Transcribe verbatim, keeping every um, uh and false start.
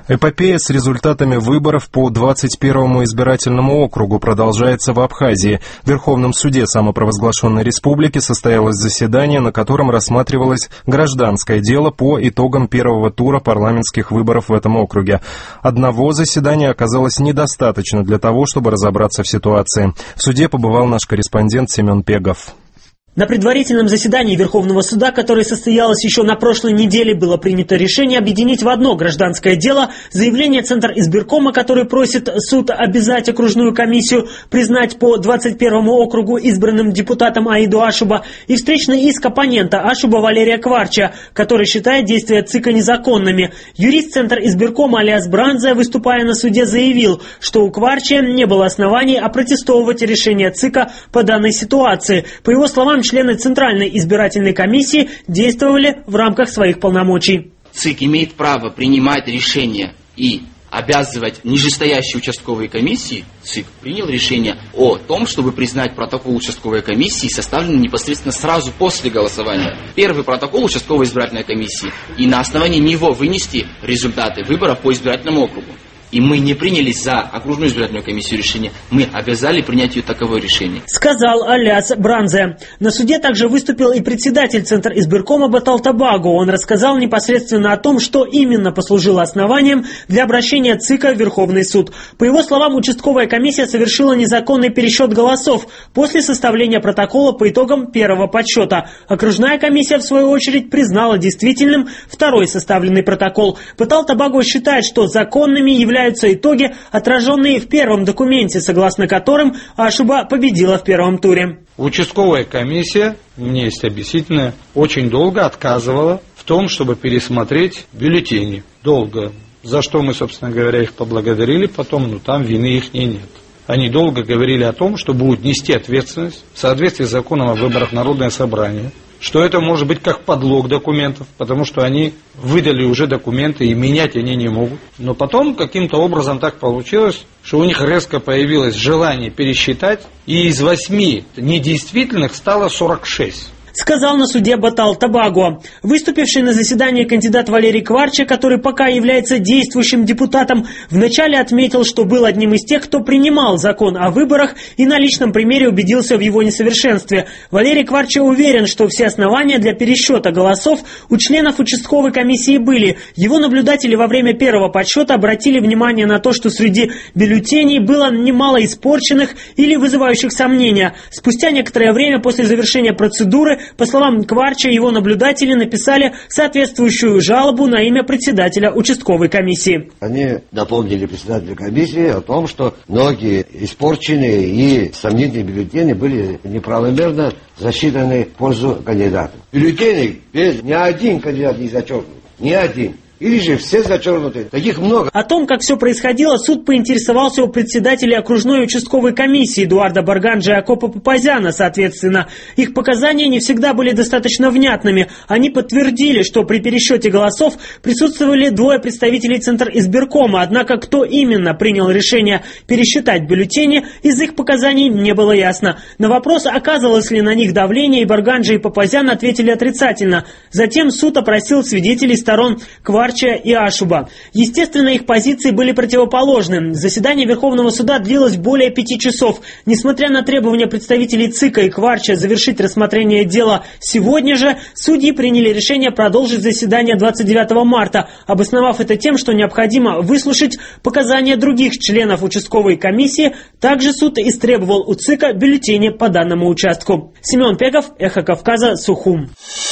Эпопея с результатами выборов по двадцать первому избирательному округу продолжается в Абхазии. В Верховном суде самопровозглашенной республики состоялось заседание, на котором рассматривалось гражданское дело по итогам первого тура парламентских выборов в этом округе. Одного заседания оказалось недостаточно для того, чтобы разобраться в ситуации. В суде побывал наш корреспондент Семен Пегов. На предварительном заседании Верховного суда, которое состоялось еще на прошлой неделе, было принято решение объединить в одно гражданское дело заявление Центр избиркома, который просит суд обязать окружную комиссию признать по двадцать первому округу избранным депутатом Аиду Ашуба, и встречный иск оппонента Ашуба Валерия Кварча, который считает действия ЦИКа незаконными. Юрист Центр избиркома Алиас Бранзе, выступая на суде, заявил, что у Кварча не было оснований опротестовывать решение ЦИКа по данной ситуации. По его словам, члены Центральной избирательной комиссии действовали в рамках своих полномочий. ЦИК имеет право принимать решения и обязывать нижестоящие участковые комиссии. ЦИК принял решение о том, чтобы признать протокол участковой комиссии, составленный непосредственно сразу после голосования. Первый протокол участковой избирательной комиссии, и на основании него вынести результаты выборов по избирательному округу. И мы не принялись за окружную избирательную комиссию решение, мы обязали принять ее таковое решение. Сказал Алиас Бранзе. На суде также выступил и председатель Центр избиркома Батал Табаго. Он рассказал непосредственно о том, что именно послужило основанием для обращения ЦИКа в Верховный суд. По его словам, участковая комиссия совершила незаконный пересчет голосов после составления протокола по итогам первого подсчета. Окружная комиссия, в свою очередь, признала действительным второй составленный протокол. Батал Табаго считает, что законными являются итоги, отраженные в первом документе, согласно которым Ашуба победила в первом туре. Участковая комиссия, у меня есть объяснительная, очень долго отказывала в том, чтобы пересмотреть бюллетени. Долго. За что мы, собственно говоря, их поблагодарили потом, но там вины их нет. Они долго говорили о том, что будут нести ответственность в соответствии с законом о выборах в Народное собрание, что это может быть как подлог документов, потому что они выдали уже документы и менять они не могут. Но потом каким-то образом так получилось, что у них резко появилось желание пересчитать, и из восьми недействительных стало сорок шесть. Сказал на суде Батал Табаго. Выступивший на заседании кандидат Валерий Кварча, который пока является действующим депутатом, вначале отметил, что был одним из тех, кто принимал закон о выборах, и на личном примере убедился в его несовершенстве. Валерий Кварча уверен, что все основания для пересчета голосов у членов участковой комиссии были. Его наблюдатели во время первого подсчета обратили внимание на то, что среди бюллетеней было немало испорченных или вызывающих сомнения. Спустя некоторое время после завершения процедуры, по словам Кварча, его наблюдатели написали соответствующую жалобу на имя председателя участковой комиссии. Они напомнили председателю комиссии о том, что многие испорченные и сомнительные бюллетени были неправомерно засчитаны в пользу кандидата. Бюллетени без ни один кандидат не зачеркнут. Ни один. Или же все зачеркнуты. Таких много. О том, как все происходило, суд поинтересовался у председателя окружной участковой комиссии Эдуарда Барганджа и Акопа Папазяна, соответственно. Их показания не всегда были достаточно внятными. Они подтвердили, что при пересчете голосов присутствовали двое представителей Центр избиркома, однако кто именно принял решение пересчитать бюллетени, из их показаний не было ясно. На вопрос, оказывалось ли на них давление, и Барганджа и Папазян ответили отрицательно. Затем суд опросил свидетелей сторон Кварча и Ашуба. Естественно, их позиции были противоположны. Заседание Верховного суда длилось более пяти часов. Несмотря на требования представителей ЦИКа и Кварча завершить рассмотрение дела сегодня же, судьи приняли решение продолжить заседание двадцать девятого марта, обосновав это тем, что необходимо выслушать показания других членов участковой комиссии. Также суд истребовал у ЦИКа бюллетени по данному участку. Семен Пегов, Эхо Кавказа, Сухум.